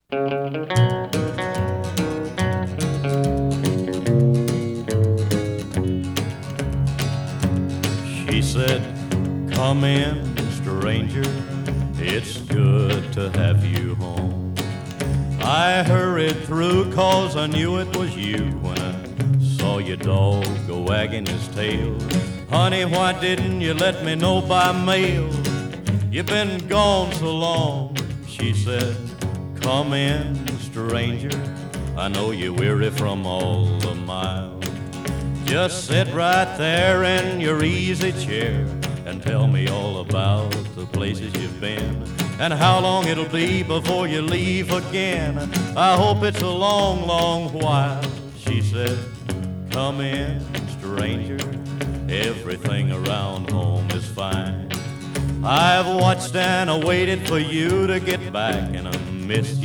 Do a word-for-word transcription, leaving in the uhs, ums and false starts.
She said, "Come in, stranger, it's good to have you home." I hurried through 'cause I knew it was you when I saw your dog go wagging his tail. Honey, why didn't you let me know by mail? You've been gone so long. She said, "Come in, stranger, I know you're weary from all the miles. Just sit right there in your easy chair and tell me all about the places you've been and how long it'll be before you leave again. I hope it's a long, long while." She said, "Come in, stranger, everything around home is fine. I've watched and I waited for you to get back, and I miss